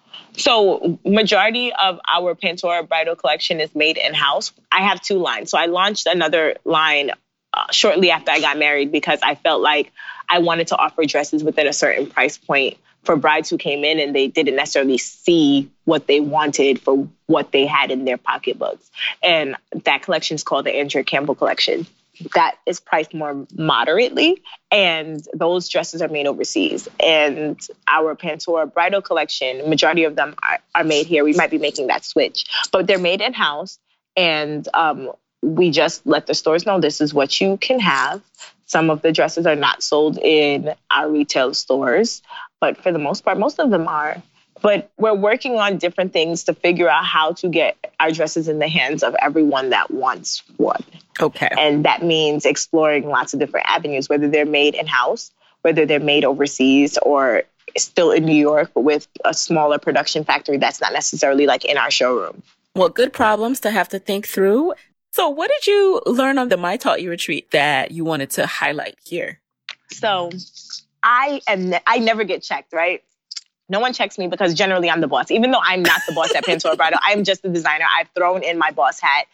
So majority of our Pantora bridal collection is made in-house. I have 2 lines. So I launched another line shortly after I got married because I felt like I wanted to offer dresses within a certain price point for brides who came in and they didn't necessarily see what they wanted for what they had in their pocketbooks. And that collection is called the Andrea Campbell collection. That is priced more moderately, and those dresses are made overseas. And our Pantora bridal collection, majority of them are made here. We might be making that switch, but they're made in-house. And we just let the stores know this is what you can have. Some of the dresses are not sold in our retail stores, but for the most part, most of them are. But we're working on different things to figure out how to get our dresses in the hands of everyone that wants one. Okay. And that means exploring lots of different avenues, whether they're made in-house, whether they're made overseas, or still in New York, but with a smaller production factory that's not necessarily like in our showroom. Well, good problems to have to think through. So what did you learn on the My Taught You retreat that you wanted to highlight here? So I never get checked, right? No one checks me because generally I'm the boss. Even though I'm not the boss at Pantora Bridal, I'm just the designer. I've thrown in my boss hat.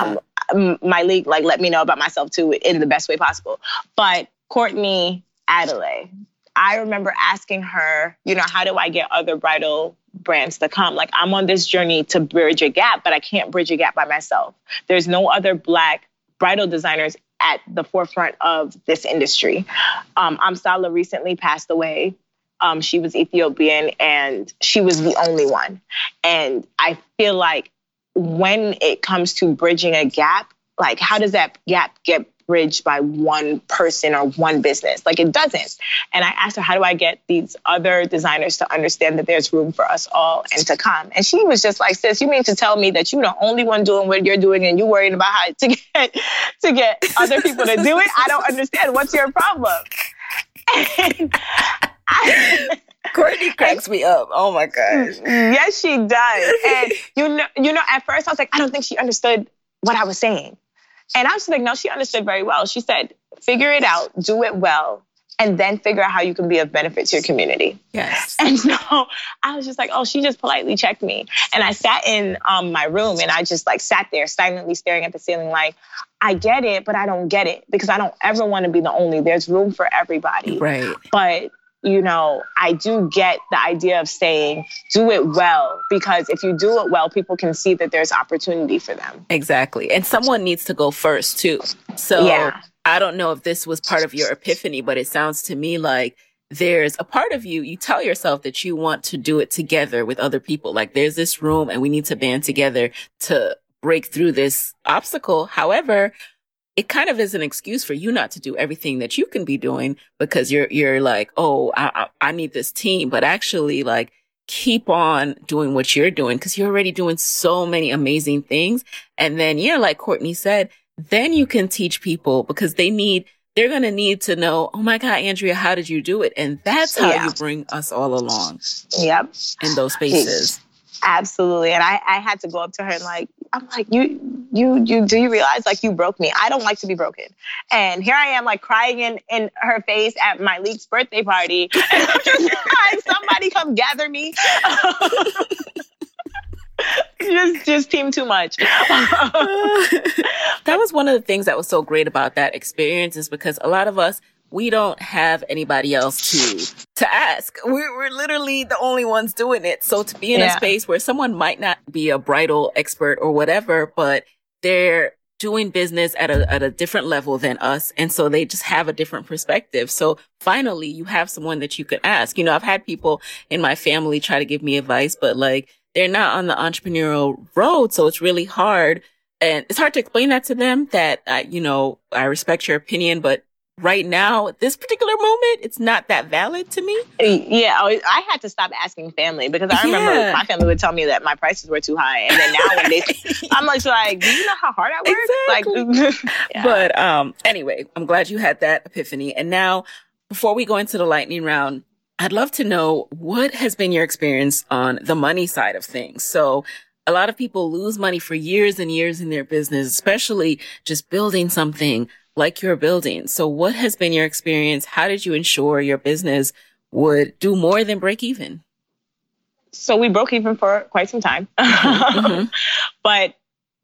My league, let me know about myself too in the best way possible. But Courtney Adelaide, I remember asking her, how do I get other bridal brands to come? Like, I'm on this journey to bridge a gap, but I can't bridge a gap by myself. There's no other Black bridal designers at the forefront of this industry. Amsala recently passed away. She was Ethiopian and she was the only one. And I feel like when it comes to bridging a gap, like how does that gap get bridged by one person or one business? Like it doesn't. And I asked her, how do I get these other designers to understand that there's room for us all and to come? And she was just like, sis, you mean to tell me that you're the only one doing what you're doing and you're worried about how to get other people to do it? I don't understand. What's your problem? Courtney cracks me up. Oh my gosh. Yes, she does. And at first I was like, I don't think she understood what I was saying. And I was like, no, she understood very well. She said, figure it out, do it well, and then figure out how you can be of benefit to your community. Yes. And so I was just like, oh, she just politely checked me. And I sat in my room and I just like sat there silently staring at the ceiling like, I get it, but I don't get it because I don't ever want to be the only. There's room for everybody. Right. But I do get the idea of saying, do it well, because if you do it well, people can see that there's opportunity for them. Exactly. And someone needs to go first too. So yeah. I don't know if this was part of your epiphany, but it sounds to me like there's a part of you tell yourself that you want to do it together with other people. Like there's this room and we need to band together to break through this obstacle. However, it kind of is an excuse for you not to do everything that you can be doing because you're like, oh, I need this team, but actually like keep on doing what you're doing because you're already doing so many amazing things. And then, like Courtney said, then you can teach people because they're going to need to know, oh my God, Andrea, how did you do it? And that's how you bring us all along. Yep. In those spaces. Absolutely. And I had to go up to her and I'm like, you do you realize like you broke me? I don't like to be broken. And here I am like crying in her face at my leak's birthday party. And I'm just like, somebody come gather me. just team too much. That was one of the things that was so great about that experience is because a lot of us, we don't have anybody else to ask. We're literally the only ones doing it. So to be in a space where someone might not be a bridal expert or whatever, but they're doing business at a different level than us. And so they just have a different perspective. So finally you have someone that you can ask. I've had people in my family try to give me advice, but like they're not on the entrepreneurial road. So it's really hard. And it's hard to explain that to them that, I respect your opinion, but right now, at this particular moment, it's not that valid to me. Yeah, I had to stop asking family because I remember my family would tell me that my prices were too high. And then now when I'm like, do you know how hard I work? Exactly. But anyway, I'm glad you had that epiphany. And now, before we go into the lightning round, I'd love to know what has been your experience on the money side of things. So a lot of people lose money for years and years in their business, especially just building something like you're building. So what has been your experience? How did you ensure your business would do more than break even? So we broke even for quite some time. Mm-hmm. But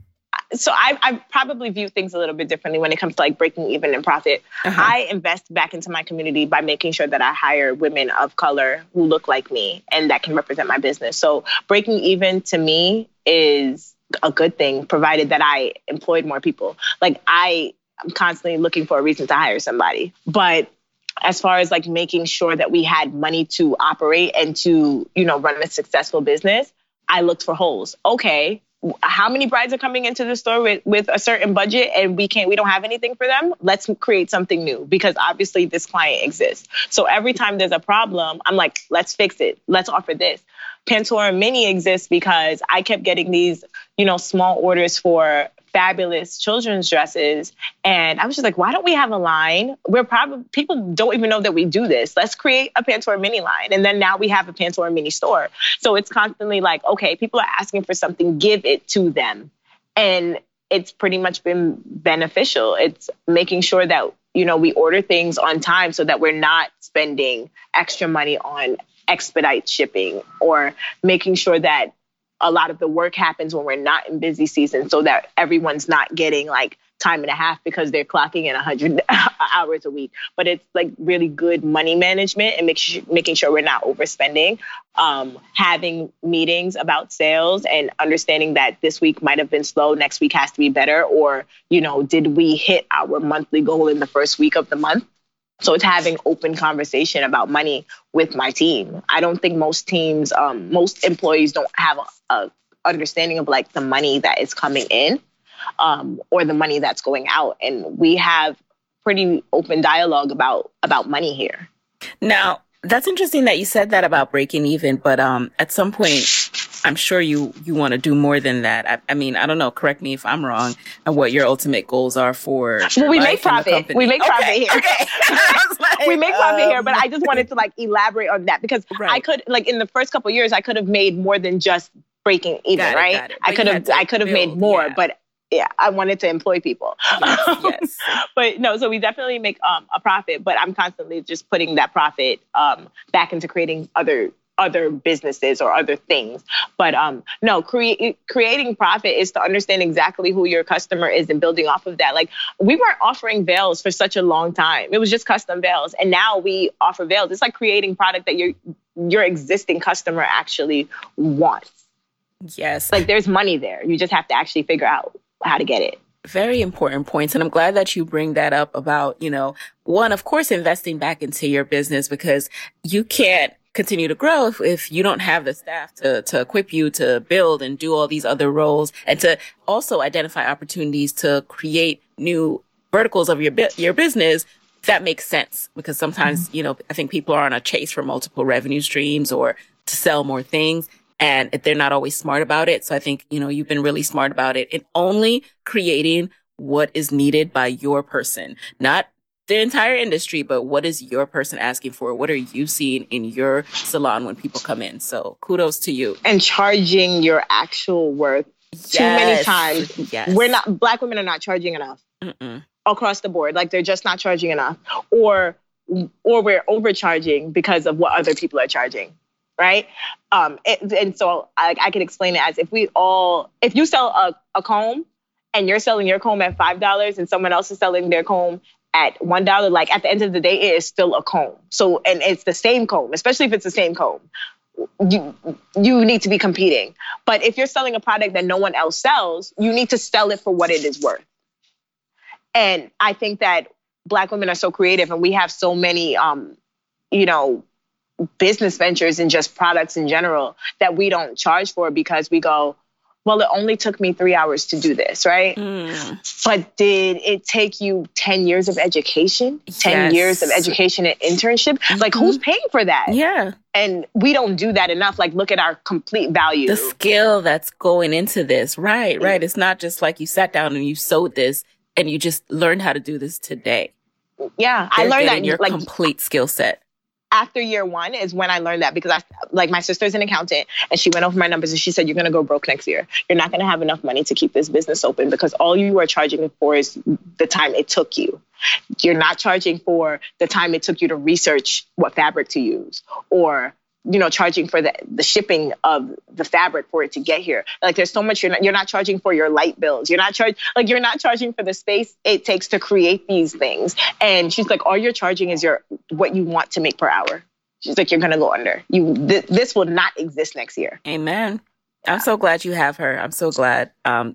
so I probably view things a little bit differently when it comes to like breaking even in profit. Uh-huh. I invest back into my community by making sure that I hire women of color who look like me and that can represent my business. So breaking even to me is a good thing, provided that I employed more people. Like I'm constantly looking for a reason to hire somebody. But as far as like making sure that we had money to operate and to, run a successful business, I looked for holes. Okay, how many brides are coming into the store with a certain budget and we don't have anything for them? Let's create something new because obviously this client exists. So every time there's a problem, I'm like, let's fix it. Let's offer this. Pantora Mini exists because I kept getting these, small orders for fabulous children's dresses. And I was just like, why don't we have a line? People don't even know that we do this. Let's create a Pantora Mini line. And then now we have a Pantora Mini store. So it's constantly like, okay, people are asking for something, give it to them. And it's pretty much been beneficial. It's making sure that, we order things on time so that we're not spending extra money on expedite shipping or making sure that a lot of the work happens when we're not in busy season so that everyone's not getting like time and a half because they're clocking in 100 hours a week. But it's like really good money management and making sure we're not overspending, having meetings about sales and understanding that this week might have been slow, next week has to be better, or, did we hit our monthly goal in the first week of the month? So it's having open conversation about money with my team. I don't think most teams, most employees don't have a understanding of like the money that is coming in or the money that's going out. And we have pretty open dialogue about money here. Now, that's interesting that you said that about breaking even. But at some point, I'm sure you want to do more than that. I mean, I don't know. Correct me if I'm wrong on what your ultimate goals are for. Well, we make profit. We make profit here. Okay. We make profit here, but I just wanted to like elaborate on that because I could like in the first couple of years, I could have made more than just breaking even, right? I could have made more, but yeah, I wanted to employ people. Yes. But no, so we definitely make a profit, but I'm constantly just putting that profit back into creating other businesses or other things. But no, creating profit is to understand exactly who your customer is and building off of that. Like we weren't offering veils for such a long time. It was just custom veils. And now we offer veils. It's like creating product that your existing customer actually wants. Yes. Like there's money there. You just have to actually figure out how to get it. Very important points. And I'm glad that you bring that up about, one, of course, investing back into your business because you can't continue to grow if you don't have the staff to equip you to build and do all these other roles and to also identify opportunities to create new verticals of your business. That makes sense because sometimes, I think people are on a chase for multiple revenue streams or to sell more things and they're not always smart about it. So I think, you've been really smart about it and only creating what is needed by your person, not the entire industry, but what is your person asking for? What are you seeing in your salon when people come in? So kudos to you. And charging your actual worth. Yes. Too many times. Yes. Black women are not charging enough across the board. Like they're just not charging enough or we're overcharging because of what other people are charging. Right. And so I can explain it as if you sell a comb and you're selling your comb at $5 and someone else is selling their comb at $1, like at the end of the day, it is still a comb. So, and it's the same comb, especially if it's the same comb. You need to be competing. But if you're selling a product that no one else sells, you need to sell it for what it is worth. And I think that Black women are so creative and we have so many, business ventures and just products in general that we don't charge for because we go, well, it only took me 3 hours to do this, right? But did it take you 10 years of education, 10 years of education and internship? Like, who's paying for that? Yeah. And we don't do that enough. Like, look at our complete value. The skill that's going into this. Right. It's not just like you sat down and you sewed this and you just learned how to do this today. Yeah. I learned that. Your complete skill set. After year one is when I learned that because my sister's an accountant and she went over my numbers and she said, you're going to go broke next year. You're not going to have enough money to keep this business open because all you are charging for is the time it took you. You're not charging for the time it took you to research what fabric to use or, charging for the shipping of the fabric for it to get here. Like there's so much you're not charging for your light bills. You're not charging for the space it takes to create these things. And she's like, all you're charging is what you want to make per hour. She's like, you're going to go under. This will not exist next year. Amen. Yeah. I'm so glad you have her. I'm so glad,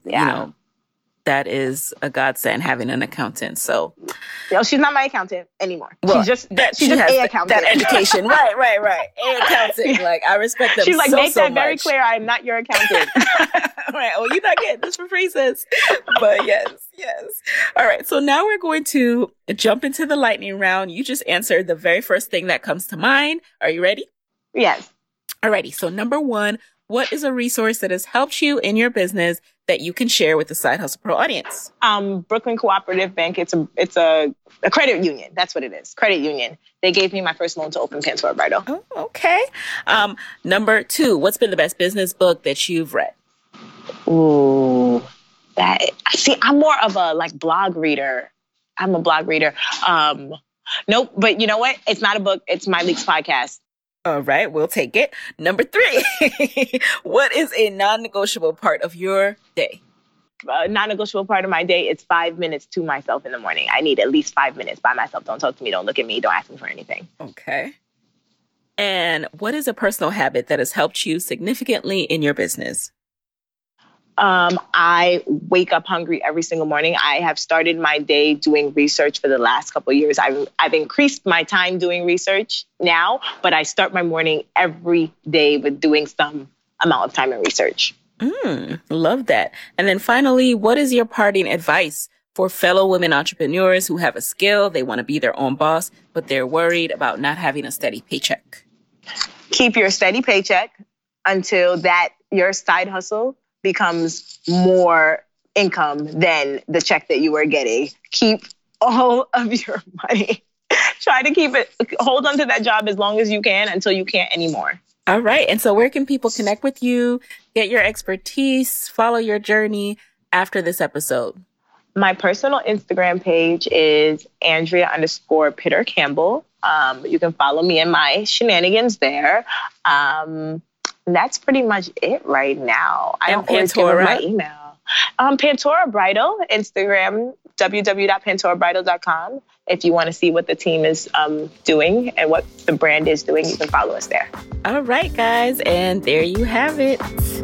that is a godsend having an accountant. So, she's not my accountant anymore. Well, she's just a accountant. That education, right. A accountant. Like I respect them. She's like, make that very much. clear. I am not your accountant. Right. Oh, you're not getting this for free, sis. But yes. All right. So now we're going to jump into the lightning round. You just answered the very first thing that comes to mind. Are you ready? Yes. Alrighty. So number one, what is a resource that has helped you in your business that you can share with the Side Hustle Pro audience? Brooklyn Cooperative Bank. It's a credit union. That's what it is. Credit union. They gave me my first loan to open Pantora Bridal. Oh, okay. Number two, what's been the best business book that you've read? Ooh, I'm more of a blog reader. I'm a blog reader. Nope. But you know what? It's not a book. It's My Leaks podcast. All right, we'll take it. Number three, what is a non-negotiable part of your day? A non-negotiable part of my day is 5 minutes to myself in the morning. I need at least 5 minutes by myself. Don't talk to me. Don't look at me. Don't ask me for anything. Okay. And what is a personal habit that has helped you significantly in your business? I wake up hungry every single morning. I have started my day doing research for the last couple of years. I've increased my time doing research now, but I start my morning every day with doing some amount of time in research. Love that. And then finally, what is your parting advice for fellow women entrepreneurs who have a skill, they want to be their own boss, but they're worried about not having a steady paycheck? Keep your steady paycheck until that your side hustle becomes more income than the check that you were getting. Keep all of your money. Try to keep it, hold on to that job as long as you can until you can't anymore. All right. And so where can people connect with you, get your expertise, follow your journey after this episode? My personal Instagram page is Andrea_Pitter Campbell. You can follow me in my shenanigans there. That's pretty much it right now. I don't always give my email. Pantora Bridal, Instagram, www.pantorabridal.com. If you want to see what the team is doing and what the brand is doing, you can follow us there. All right, guys. And there you have it.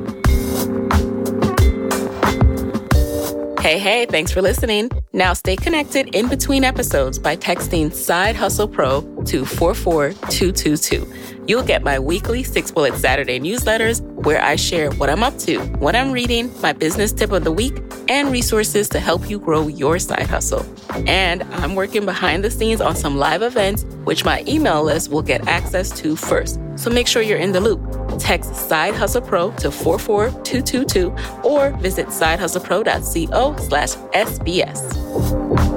Hey, thanks for listening. Now stay connected in between episodes by texting Side Hustle Pro to 44222. You'll get my weekly 6-Bullet Saturday newsletters where I share what I'm up to, what I'm reading, my business tip of the week, and resources to help you grow your side hustle. And I'm working behind the scenes on some live events, which my email list will get access to first. So make sure you're in the loop. Text Side Hustle Pro to 44222 or visit sidehustlepro.co/SBS.